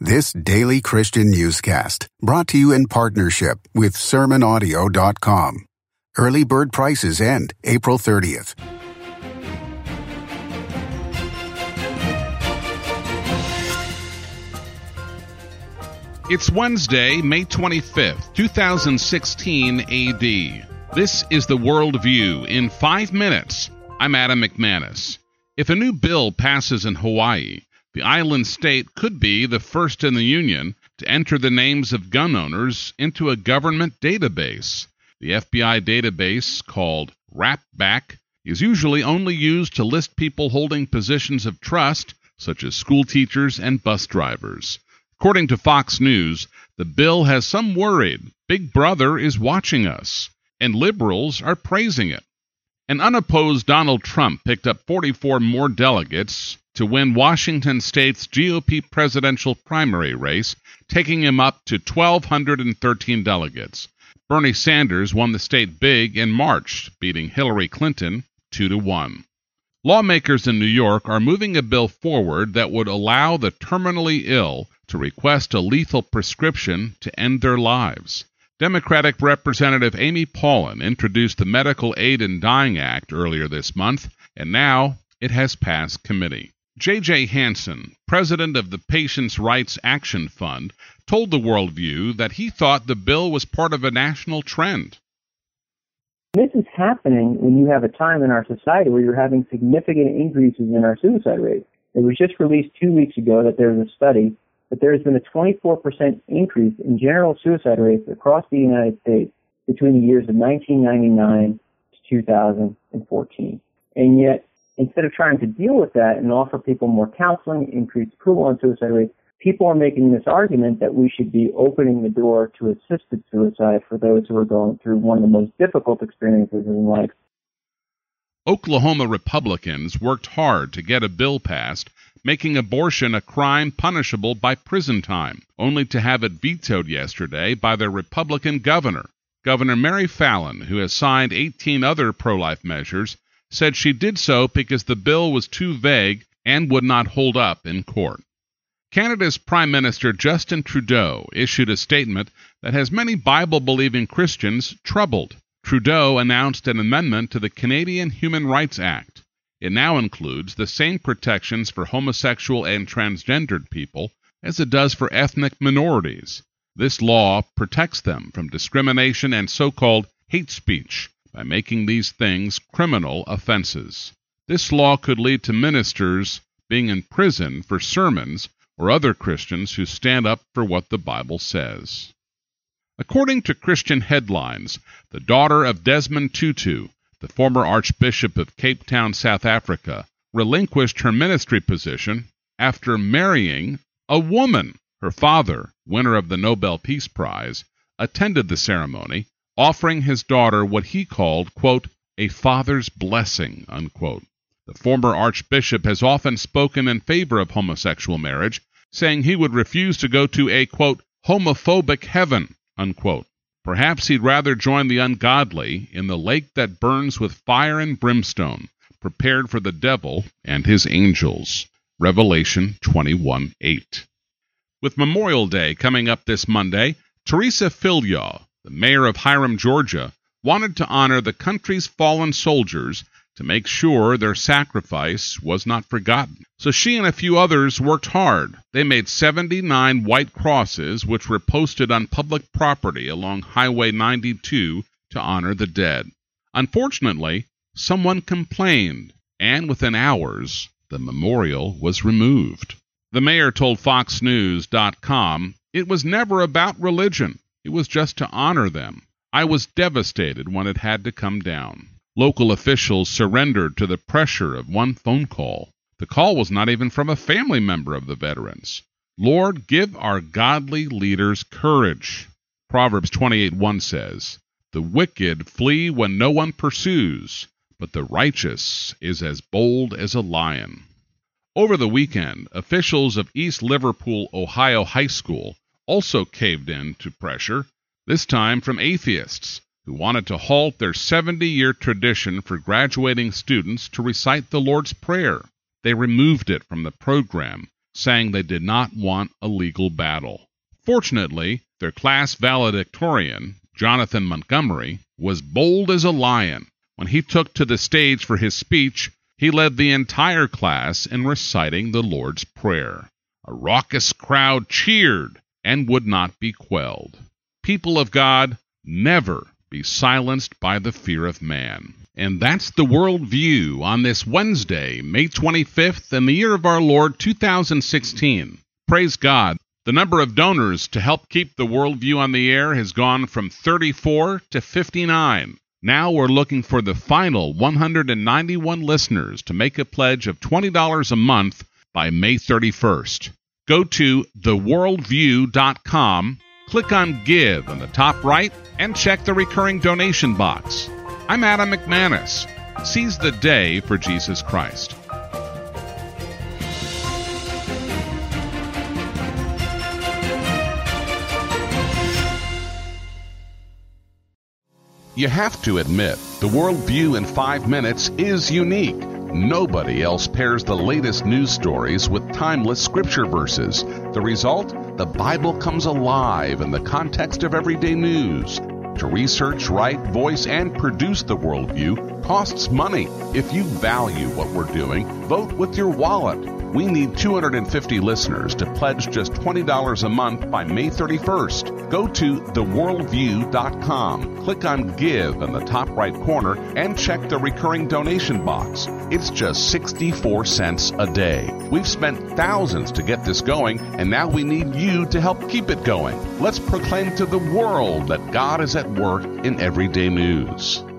This daily Christian newscast brought to you in partnership with SermonAudio.com. Early bird prices end April 30th. It's Wednesday, May 25th, 2016 AD. This is the World View in 5 minutes. I'm Adam McManus. If a new bill passes in Hawaii, the island state could be the first in the union to enter the names of gun owners into a government database. The FBI database, called RAPBAC, is usually only used to list people holding positions of trust, such as school teachers and bus drivers. According to Fox News, the bill has some worried Big Brother is watching us, and liberals are praising it. An unopposed Donald Trump picked up 44 more delegates to win Washington State's GOP presidential primary race, taking him up to 1,213 delegates. Bernie Sanders won the state big in March, beating Hillary Clinton 2-1. Lawmakers in New York are moving a bill forward that would allow the terminally ill to request a lethal prescription to end their lives. Democratic Representative Amy Paulin introduced the Medical Aid in Dying Act earlier this month, and now it has passed committee. J.J. Hansen, president of the Patients' Rights Action Fund, told the Worldview that he thought the bill was part of a national trend. This is happening when you have a time in our society where you're having significant increases in our suicide rate. It was just released 2 weeks ago that there's a study that there has been a 24% increase in general suicide rates across the United States between the years of 1999 to 2014. And yet, instead of trying to deal with that and offer people more counseling, increase approval on suicide rates, people are making this argument that we should be opening the door to assisted suicide for those who are going through one of the most difficult experiences in life. Oklahoma Republicans worked hard to get a bill passed making abortion a crime punishable by prison time, only to have it vetoed yesterday by their Republican governor. Governor Mary Fallin, who has signed 18 other pro-life measures, said she did so because the bill was too vague and would not hold up in court. Canada's Prime Minister Justin Trudeau issued a statement that has many Bible-believing Christians troubled. Trudeau announced an amendment to the Canadian Human Rights Act. It now includes the same protections for homosexual and transgendered people as it does for ethnic minorities. This law protects them from discrimination and so-called hate speech by making these things criminal offenses. This law could lead to ministers being in prison for sermons or other Christians who stand up for what the Bible says. According to Christian Headlines, the daughter of Desmond Tutu, the former Archbishop of Cape Town, South Africa, relinquished her ministry position after marrying a woman. Her father, winner of the Nobel Peace Prize, attended the ceremony, offering his daughter what he called, quote, a father's blessing, unquote. The former archbishop has often spoken in favor of homosexual marriage, saying he would refuse to go to a, quote, homophobic heaven, unquote. Perhaps he'd rather join the ungodly in the lake that burns with fire and brimstone, prepared for the devil and his angels. Revelation 21:8. With Memorial Day coming up this Monday, Teresa Filyaw, the mayor of Hiram, Georgia, wanted to honor the country's fallen soldiers to make sure their sacrifice was not forgotten. So she and a few others worked hard. They made 79 white crosses, which were posted on public property along Highway 92 to honor the dead. Unfortunately, someone complained, and within hours, the memorial was removed. The mayor told FoxNews.com, "It was never about religion. It was just to honor them. I was devastated when it had to come down." Local officials surrendered to the pressure of one phone call. The call was not even from a family member of the veterans. Lord, give our godly leaders courage. Proverbs 28:1 says, "The wicked flee when no one pursues, but the righteous is as bold as a lion." Over the weekend, officials of East Liverpool, Ohio High School also caved in to pressure, this time from atheists who wanted to halt their 70-year tradition for graduating students to recite the Lord's Prayer. They removed it from the program, saying they did not want a legal battle. Fortunately, their class valedictorian, Jonathan Montgomery, was bold as a lion. When he took to the stage for his speech, he led the entire class in reciting the Lord's Prayer. A raucous crowd cheered and would not be quelled. People of God, never be silenced by the fear of man. And that's the World View on this Wednesday, May 25th, in the year of our Lord 2016. Praise God. The number of donors to help keep the World View on the air has gone from 34 to 59. Now we're looking for the final 191 listeners to make a pledge of $20 a month by May 31st. Go to theworldview.com, click on Give in the top right, and check the recurring donation box. I'm Adam McManus. Seize the day for Jesus Christ. You have to admit, the World View in 5 minutes is unique. Nobody else pairs the latest news stories with timeless scripture verses. The result? The Bible comes alive in the context of everyday news. To research, write, voice, and produce the World View costs money. If you value what we're doing, vote with your wallet. We need 250 listeners to pledge just $20 a month by May 31st. Go to theworldview.com, click on Give in the top right corner, and check the recurring donation box. It's just 64 cents a day. We've spent thousands to get this going, and now we need you to help keep it going. Let's proclaim to the world that God is at work in everyday news.